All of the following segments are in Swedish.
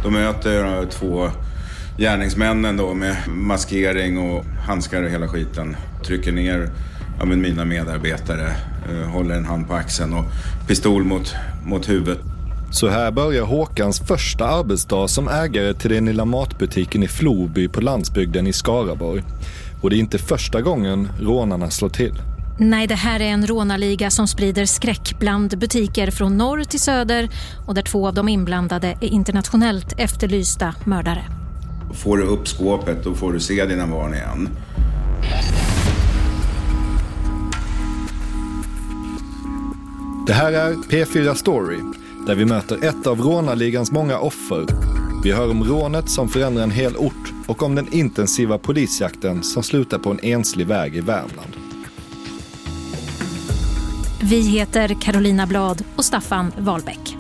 De möter 2 gärningsmännen då med maskering och handskar och hela skiten. Trycker ner mina medarbetare, håller en hand på axeln och pistol mot huvudet. Så här börjar Håkans första arbetsdag som ägare till den lilla matbutiken i Floby på landsbygden i Skaraborg. Och det är inte första gången rånarna slår till. Nej, det här är en rånarliga som sprider skräck bland butiker från norr till söder och där 2 av de inblandade är internationellt efterlysta mördare. Får du upp skåpet då får du se dina barn igen. Det här är P4 Story, där vi möter ett av rånarligans många offer. Vi hör om rånet som förändrar en hel ort och om den intensiva polisjakten som slutar på en enslig väg i Värmland. Vi heter Carolina Blad och Staffan Wahlbeck.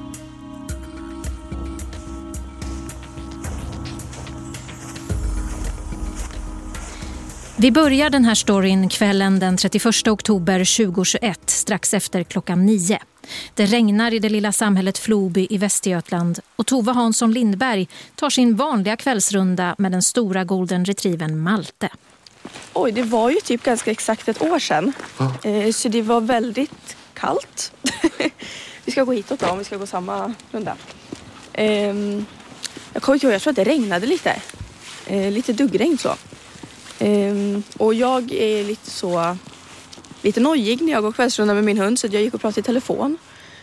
Vi börjar den här storyn kvällen den 31 oktober 2021, strax efter klockan 9. Det regnar i det lilla samhället Floby i Västergötland och Tova Hansson Lindberg tar sin vanliga kvällsrunda med den stora golden retrievern Malte. Oj, det var ju typ ganska exakt ett år sedan. Så det var väldigt kallt. Vi ska gå hitåt då om vi ska gå samma runda. Jag tror att det regnade lite. Lite duggregn så. Och jag är lite nojig när jag går kvällsrunda med min hund så jag gick och pratade i telefon.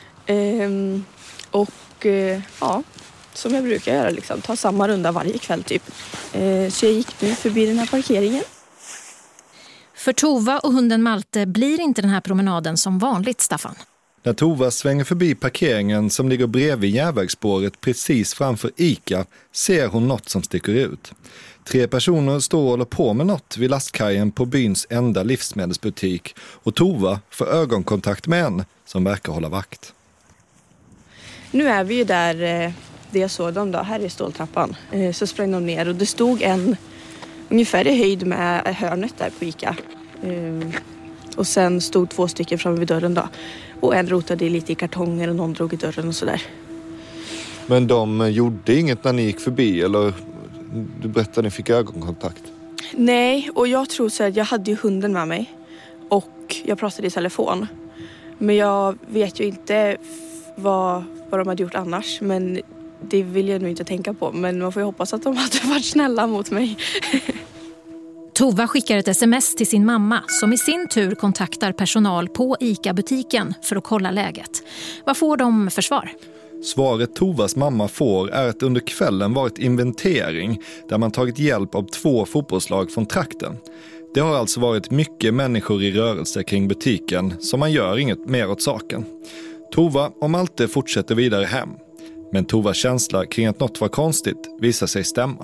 Som jag brukar göra liksom, ta samma runda varje kväll typ. Så jag gick nu förbi den här parkeringen. För Tova och hunden Malte blir inte den här promenaden som vanligt, Staffan. När Tova svänger förbi parkeringen som ligger bredvid järnvägsspåret precis framför ICA ser hon något som sticker ut. 3 personer står och håller på med något vid lastkajen på byns enda livsmedelsbutik och Tova får ögonkontakt med en som verkar hålla vakt. Nu är vi ju där det jag såg dem då, här i ståltrappan. Så sprang de ner och det stod en ungefär i höjd med hörnet där på ICA. Och sen stod 2 stycken framme vid dörren då. Och en rotade lite i kartonger och någon drog i dörren och sådär. Men de gjorde inget när ni gick förbi eller du berättade att ni fick ögonkontakt? Nej, och jag tror så att jag hade ju hunden med mig. Och jag pratade i telefon. Men jag vet ju inte vad de hade gjort annars. Men det vill jag nog inte tänka på. Men man får ju hoppas att de hade varit snälla mot mig. Tova skickar ett sms till sin mamma som i sin tur kontaktar personal på ICA-butiken för att kolla läget. Vad får de för svar? Svaret Tovas mamma får är att under kvällen varit inventering där man tagit hjälp av 2 fotbollslag från trakten. Det har alltså varit mycket människor i rörelse kring butiken så man gör inget mer åt saken. Tova och Malte fortsätter vidare hem. Men Tovas känsla kring att något var konstigt visar sig stämma.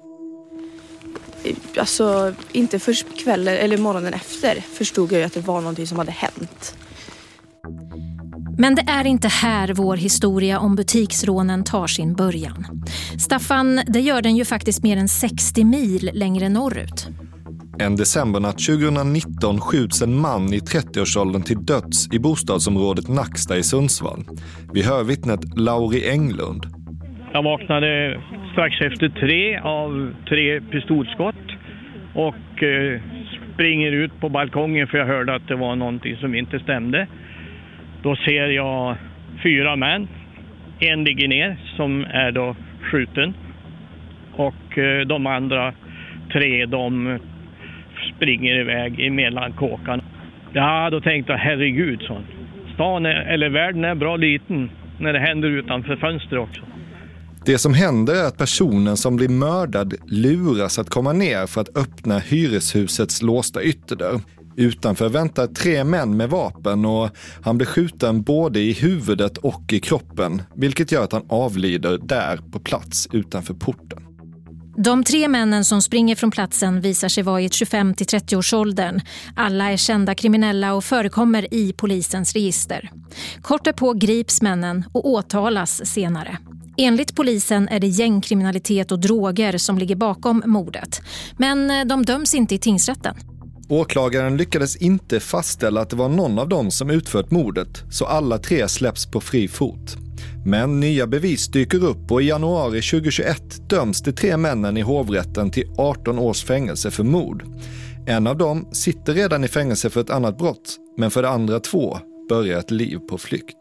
Alltså inte först kvällen eller morgonen efter förstod jag ju att det var någonting som hade hänt. Men det är inte här vår historia om butiksrånen tar sin början. Staffan, det gör den ju faktiskt mer än 60 mil längre norrut. En decembernatt 2019 skjuts en man i 30-årsåldern till döds i bostadsområdet Nacksta i Sundsvall. Vi hör vittnet Lauri Englund. Jag vaknade strax efter 3 av 3 pistolskott och springer ut på balkongen för jag hörde att det var någonting som inte stämde. Då ser jag 4 män. En ligger ner som är då skjuten. Och de andra 3 de springer iväg emellan kåkan. Ja, då tänkte jag herregud så. Världen är bra liten när det händer utanför fönster också. Det som händer är att personen som blir mördad luras att komma ner för att öppna hyreshusets låsta ytterdörr. Utanför väntar 3 män med vapen och han blir skjuten både i huvudet och i kroppen, vilket gör att han avlider där på plats utanför porten. De 3 männen som springer från platsen visar sig vara i 25-30-årsåldern. Alla är kända kriminella och förekommer i polisens register. Kort därpå grips männen och åtalas senare. Enligt polisen är det gängkriminalitet och droger som ligger bakom mordet. Men de döms inte i tingsrätten. Åklagaren lyckades inte fastställa att det var någon av dem som utfört mordet, så alla 3 släpps på fri fot. Men nya bevis dyker upp och i januari 2021 döms de 3 männen i hovrätten till 18 års fängelse för mord. En av dem sitter redan i fängelse för ett annat brott, men för de andra 2 börjar ett liv på flykt.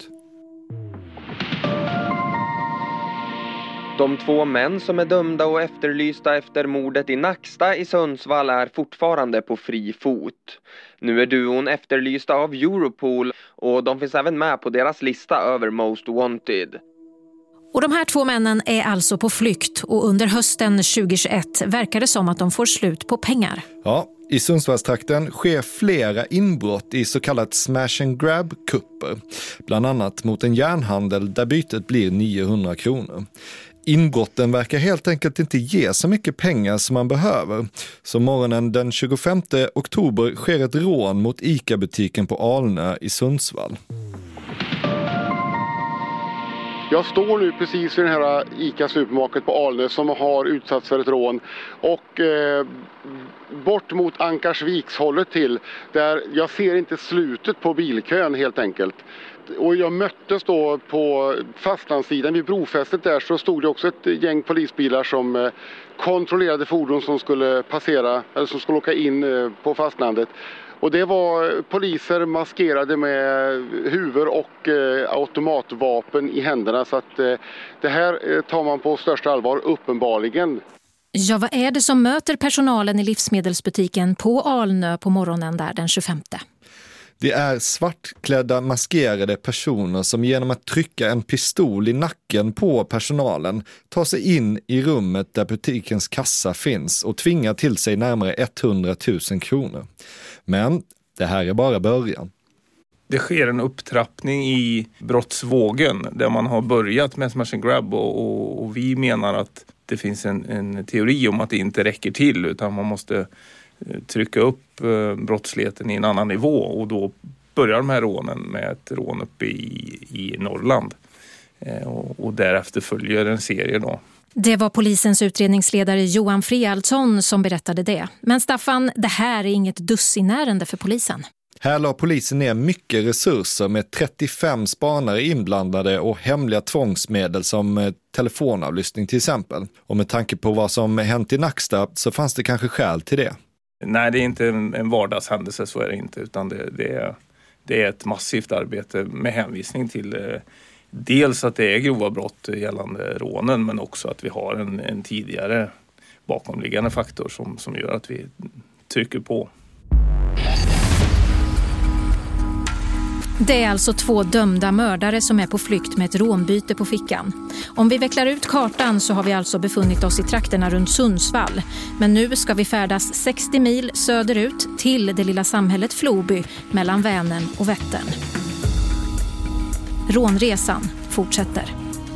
De 2 män som är dömda och efterlysta efter mordet i Nacksta i Sundsvall är fortfarande på fri fot. Nu är duon efterlysta av Europol och de finns även med på deras lista över Most Wanted. Och de här 2 männen är alltså på flykt och under hösten 2021 verkar det som att de får slut på pengar. Ja, i Sundsvallstrakten sker flera inbrott i så kallat smash and grab-kupper. Bland annat mot en järnhandel där bytet blir 900 kronor. Inbrotten verkar helt enkelt inte ge så mycket pengar som man behöver. Så morgonen den 25 oktober sker ett rån mot ICA-butiken på Alnö i Sundsvall. Jag står nu precis vid den här ICA-supermarket på Alnö som har utsatts för ett rån. Och bort mot Ankarsvikshållet till där jag ser inte slutet på bilkön helt enkelt. Och jag möttes då på fastlandssidan vid brofästet där så stod det också ett gäng polisbilar som kontrollerade fordon som skulle passera eller som skulle åka in på fastlandet. Och det var poliser maskerade med huvor och automatvapen i händerna så att det här tar man på största allvar uppenbarligen. Ja, vad är det som möter personalen i livsmedelsbutiken på Alnö på morgonen där den 25? Det är svartklädda maskerade personer som genom att trycka en pistol i nacken på personalen tar sig in i rummet där butikens kassa finns och tvingar till sig närmare 100 000 kronor. Men det här är bara början. Det sker en upptrappning i brottsvågen där man har börjat med smash and grab och vi menar att det finns en teori om att det inte räcker till utan man måste trycka upp brottsligheten i en annan nivå och då börjar de här rånen med ett rån uppe i Norrland och därefter följer en serie då. Det var polisens utredningsledare Johan Frialdsson som berättade det. Men Staffan, det här är inget dussinärende för polisen. Här la polisen ner mycket resurser med 35 spanare inblandade och hemliga tvångsmedel som telefonavlyssning till exempel. Och med tanke på vad som hänt i Nacksta så fanns det kanske skäl till det. Nej, det är inte en vardagshändelse, så är det inte, utan det är ett massivt arbete med hänvisning till dels att det är grova brott gällande rånen men också att vi har en tidigare bakomliggande faktor som gör att vi trycker på. Det är alltså 2 dömda mördare som är på flykt med ett rånbyte på fickan. Om vi vecklar ut kartan så har vi alltså befunnit oss i trakterna runt Sundsvall. Men nu ska vi färdas 60 mil söderut till det lilla samhället Floby mellan Vänern och Vättern. Rånresan fortsätter.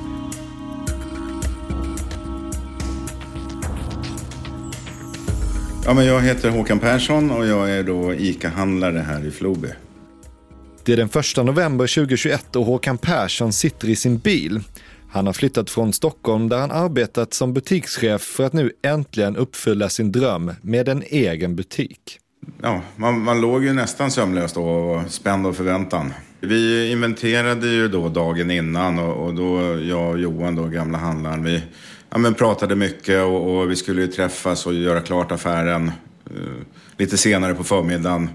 Ja, men jag heter Håkan Persson och jag är då ICA-handlare här i Floby. Det är den 1 november 2021 och Håkan Persson sitter i sin bil. Han har flyttat från Stockholm där han arbetat som butikschef för att nu äntligen uppfylla sin dröm med en egen butik. Ja, man låg ju nästan sömnlöst och spänd av förväntan. Vi inventerade ju då dagen innan och då jag och Johan då, gamla handlaren, vi pratade mycket och vi skulle ju träffas och göra klart affären lite senare på förmiddagen.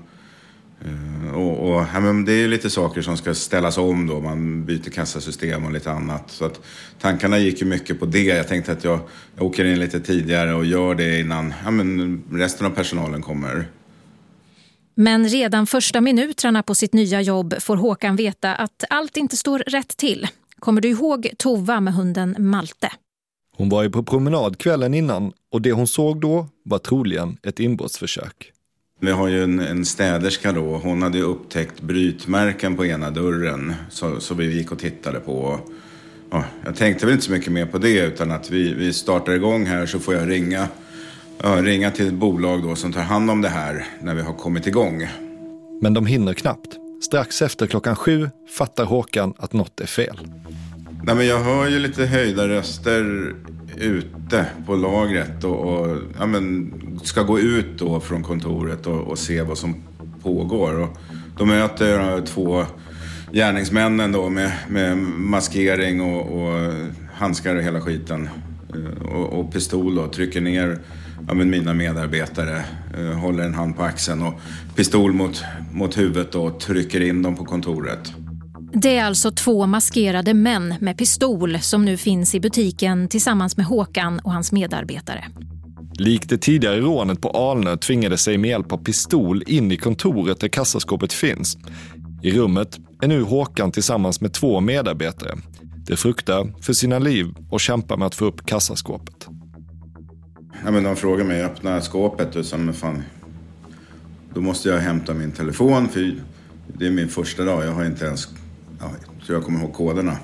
Det är ju lite saker som ska ställas om då. Man byter kassasystem och lite annat. Så att tankarna gick ju mycket på det. Jag tänkte att jag åker in lite tidigare och gör det innan resten av personalen kommer. Men redan första minuterna på sitt nya jobb får Håkan veta att allt inte står rätt till. Kommer du ihåg Tova med hunden Malte? Hon var ju på promenad kvällen innan och det hon såg då var troligen ett inbrottsförsök. Vi har ju en städerska då. Hon hade ju upptäckt brytmärken på ena dörren. Så vi gick och tittade på. Ja, jag tänkte väl inte så mycket mer på det utan att vi startar igång här så får jag ringa till ett bolag då som tar hand om det här när vi har kommit igång. Men de hinner knappt. Strax efter 7:00 fattar Håkan att något är fel. Nej, men jag hör ju lite höjda röster ute på lagret och ska gå ut då från kontoret och se vad som pågår. Och då möter jag gärningsmännen då med maskering och handskar och hela skiten. Och pistol då, trycker ner mina medarbetare, håller en hand på axeln och pistol mot huvudet och trycker in dem på kontoret. Det är alltså 2 maskerade män med pistol som nu finns i butiken tillsammans med Håkan och hans medarbetare. Likt det tidigare rånet på Alnö tvingade sig med hjälp av pistol in i kontoret där kassaskåpet finns. I rummet är nu Håkan tillsammans med 2 medarbetare. De fruktar för sina liv och kämpar med att få upp kassaskåpet. Ja, men de frågar mig att öppna skåpet och som fan, då måste jag hämta min telefon för det är min första dag. Jag har inte ens, så jag kommer ihåg koderna.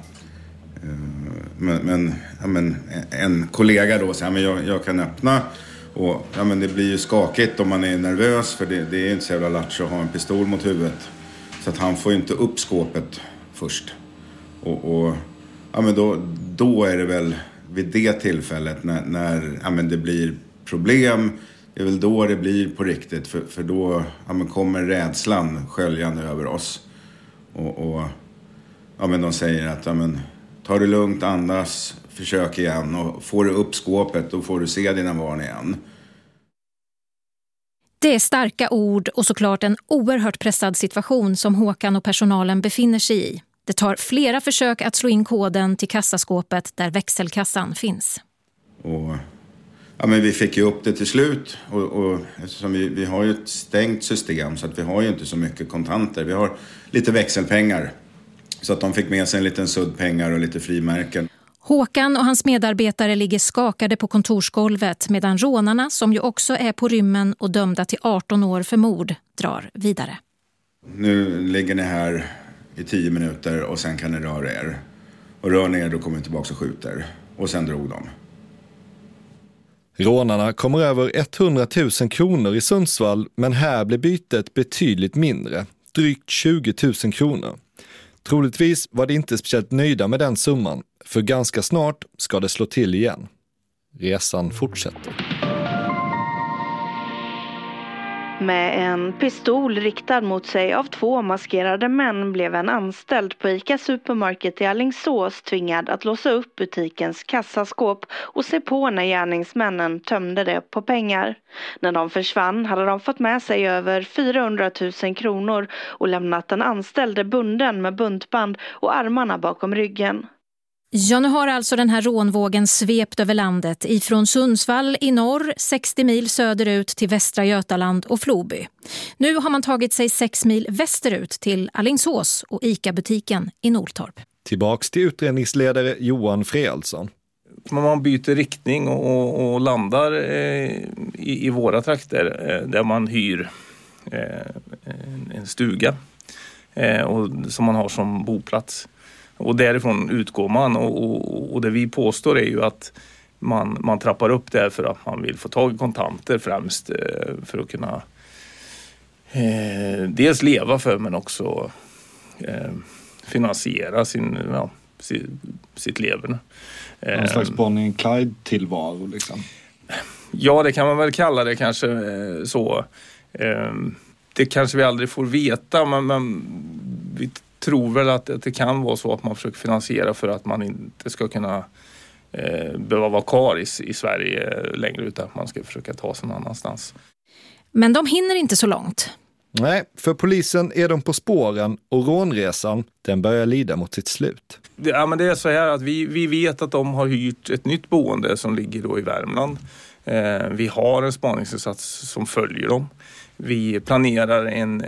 Men en kollega då säger men jag kan öppna och men det blir ju skakigt om man är nervös för det är inte så jävla latch att ha en pistol mot huvudet. Så att han får inte upp skåpet först. Och men då är det väl vid det tillfället när det blir problem, det är väl då det blir på riktigt. För då kommer rädslan sköljande över oss. Och de säger att ta det lugnt, andas, försök igen. Och får du upp skåpet, då får du se dina barn igen. Det är starka ord och såklart en oerhört pressad situation som Håkan och personalen befinner sig i. Det tar flera försök att slå in koden till kassaskåpet där växelkassan finns. Och men vi fick ju upp det till slut och eftersom vi har ju ett stängt system så att vi har ju inte så mycket kontanter. Vi har lite växelpengar så att de fick med sig en liten sudd pengar och lite frimärken. Håkan och hans medarbetare ligger skakade på kontorsgolvet medan rånarna, som ju också är på rymmen och dömda till 18 år för mord, drar vidare. Nu ligger ni här i 10 minuter och sen kan ni röra er. Och rör ner, då kommer ni tillbaka och skjuter. Och sen drog de. Rånarna kommer över 100 000 kronor i Sundsvall, men här blir bytet betydligt mindre. Drygt 20 000 kronor. Troligtvis var de inte speciellt nöjda med den summan, för ganska snart ska det slå till igen. Resan fortsätter. Med en pistol riktad mot sig av 2 maskerade män blev en anställd på ICA Supermarket i Alingsås tvingad att låsa upp butikens kassaskåp och se på när gärningsmännen tömde det på pengar. När de försvann hade de fått med sig över 400 000 kronor och lämnat den anställde bunden med buntband och armarna bakom ryggen. Ja, nu har alltså den här rånvågen svept över landet ifrån Sundsvall i norr, 60 mil söderut till Västra Götaland och Floby. Nu har man tagit sig 6 mil västerut till Alingsås och ICA-butiken i Norrtorp. Tillbaks till utredningsledare Johan Frealsson. Man byter riktning och landar i våra trakter där man hyr en stuga som man har som boplats. Och därifrån utgår man och det vi påstår är ju att man trappar upp det för att man vill få tag i kontanter främst för att kunna dels leva för men också finansiera sitt leverne. Någon slags Bonnie and Clyde-tillvaro liksom. Ja, det kan man väl kalla det kanske så. Det kanske vi aldrig får veta men vi tror väl att det kan vara så att man försöker finansiera för att man inte ska kunna behöva vara kvar i Sverige längre utan att man ska försöka ta sig någon annanstans. Men de hinner inte så långt. Nej, för polisen är de på spåren och rånresan den börjar lida mot sitt slut. Ja, men det är så här att vi vet att de har hyrt ett nytt boende som ligger då i Värmland. Vi har en spaningsinsats som följer dem. Vi planerar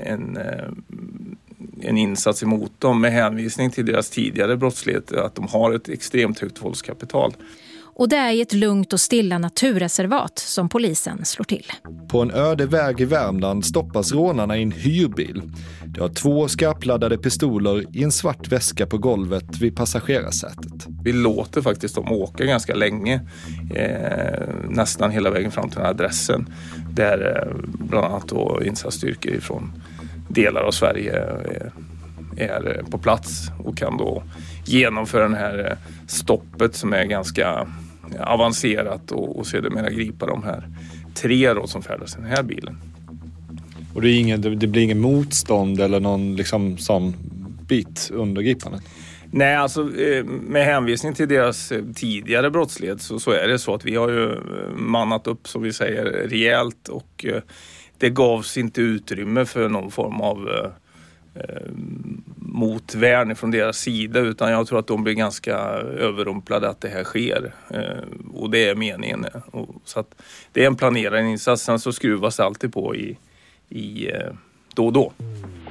en insats emot dem med hänvisning till deras tidigare brottslighet att de har ett extremt högt våldskapital. Och det är i ett lugnt och stilla naturreservat som polisen slår till. På en öde väg i Värmland stoppas rånarna i en hyrbil. De har 2 skarpladdade pistoler i en svart väska på golvet vid passagerarsätet. Vi låter faktiskt dem åka ganska länge, nästan hela vägen fram till den här adressen. Där bland annat då insatsstyrkor från delar av Sverige är på plats och kan då genomföra den här stoppet som är ganska avancerat och sedermera gripa de här 3 då som färdas i den här bilen. Och det blir ingen motstånd eller någon liksom sån bit under gripandet? Nej, alltså med hänvisning till deras tidigare brottslighet så är det så att vi har ju mannat upp, som vi säger, rejält, och det gavs inte utrymme för någon form av motvärn från deras sida, utan jag tror att de blir ganska överrumplade att det här sker, och det är meningen. Så att det är en planerad insats, sen så skruvas det alltid på i då och då.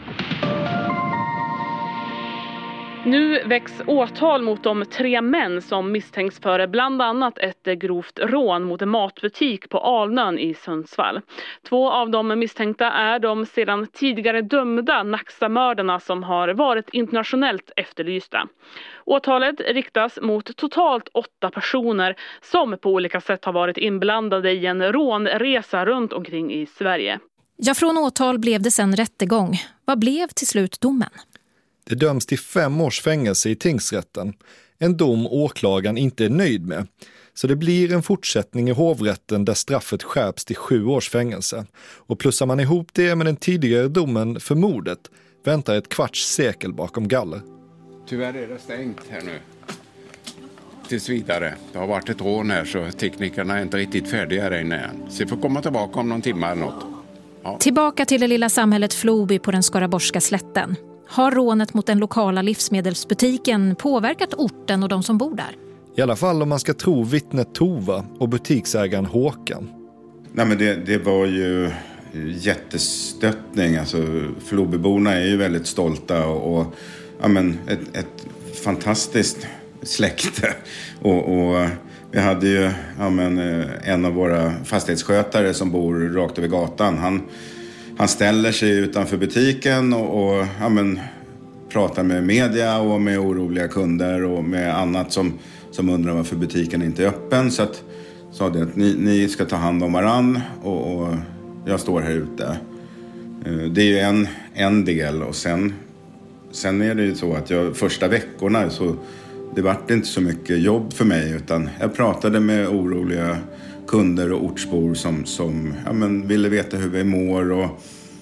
Nu väcks åtal mot de 3 män som misstänks för bland annat ett grovt rån mot en matbutik på Alnön i Sundsvall. 2 av de misstänkta är de sedan tidigare dömda Nacksta-mördarna som har varit internationellt efterlysta. Åtalet riktas mot totalt 8 personer som på olika sätt har varit inblandade i en rånresa runt omkring i Sverige. Ja, från åtal blev det sen rättegång. Vad blev till slut domen? Det döms till 5 års fängelse i tingsrätten. En dom åklagaren inte är nöjd med. Så det blir en fortsättning i hovrätten där straffet skärps till 7 års fängelse. Och plussar man ihop det med den tidigare domen för mordet väntar ett kvarts sekel bakom galler. Tyvärr är det stängt här nu. Tills vidare. Det har varit ett rån här så teknikerna är inte riktigt färdiga här inne än. Så vi får komma tillbaka om någon timme eller något. Ja. Tillbaka till det lilla samhället Floby på den skaraborgska slätten. Har rånet mot den lokala livsmedelsbutiken påverkat orten och de som bor där? I alla fall om man ska tro vittnet Tova och butiksägaren Håkan. Nej, men det var ju jättestöttning. Alltså, Flobyborna är ju väldigt stolta och ja, men ett fantastiskt släkte. Och vi hade ju en av våra fastighetsskötare som bor rakt över gatan. Han ställer sig utanför butiken och pratar med media och med oroliga kunder och med annat som undrar varför butiken inte är öppen. Så att sa det att ni ska ta hand om varann och jag står här ute. Det är ju en del, och sen är det ju så att första veckorna så det vart inte så mycket jobb för mig, utan jag pratade med oroliga kunder och ortsbor som ville veta hur vi mår och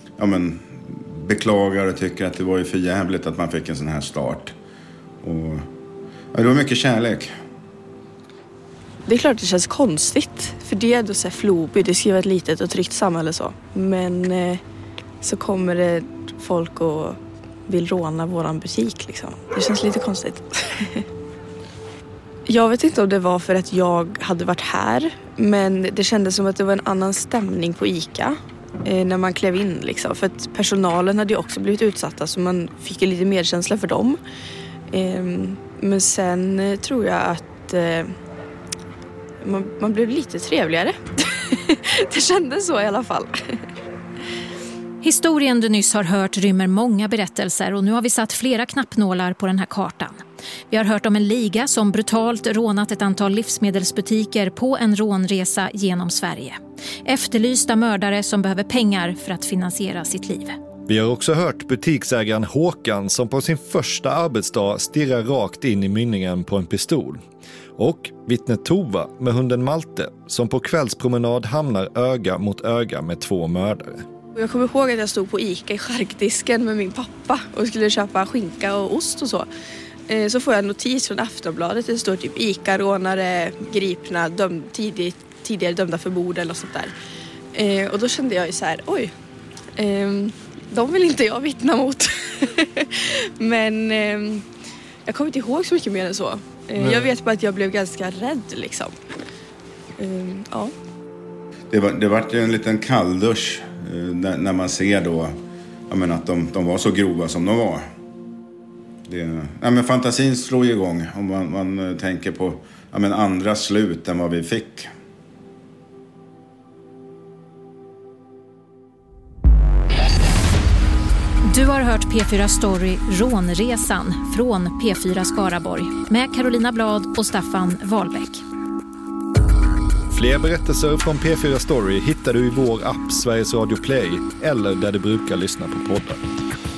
beklagar och tycker att det var ju för jävligt att man fick en sån här start. Och det var mycket kärlek. Det är klart det känns konstigt, för det är då så här Floby, det ska vara ett litet och tryggt samhälle så. Men så kommer det folk och vill råna våran butik liksom. Det känns lite konstigt. Jag vet inte om det var för att jag hade varit här, men det kändes som att det var en annan stämning på ICA när man klev in liksom. För att personalen hade ju också blivit utsatta, så man fick lite medkänsla för dem. Men sen tror jag att man blev lite trevligare. Det kändes så i alla fall. Historien du nyss har hört rymmer många berättelser, och nu har vi satt flera knappnålar på den här kartan. Vi har hört om en liga som brutalt rånat ett antal livsmedelsbutiker på en rånresa genom Sverige. Efterlysta mördare som behöver pengar för att finansiera sitt liv. Vi har också hört butiksägaren Håkan som på sin första arbetsdag stirrar rakt in i mynningen på en pistol. Och vittnet Tova med hunden Malte som på kvällspromenad hamnar öga mot öga med 2 mördare. Jag kommer ihåg att jag stod på ICA i charkdisken med min pappa och skulle köpa skinka och ost och så. Så får jag en notis från Aftonbladet. Det står typ ICA-rånare gripna, tidigare dömda för mord eller sånt där. Och då kände jag ju så här, oj, de vill inte jag vittna mot. Men jag kommer inte ihåg så mycket mer än så. Jag vet bara att jag blev ganska rädd liksom. Ja. Det var en liten kalldusch när man ser då att de var så grova som de var. Fantasin slår igång om man tänker på andra slut än vad vi fick. Du har hört P4 Story Rånresan från P4 Skaraborg med Carolina Blad och Staffan Wahlbeck. Fler berättelser från P4 Story hittar du i vår app Sveriges Radio Play eller där du brukar lyssna på poddar.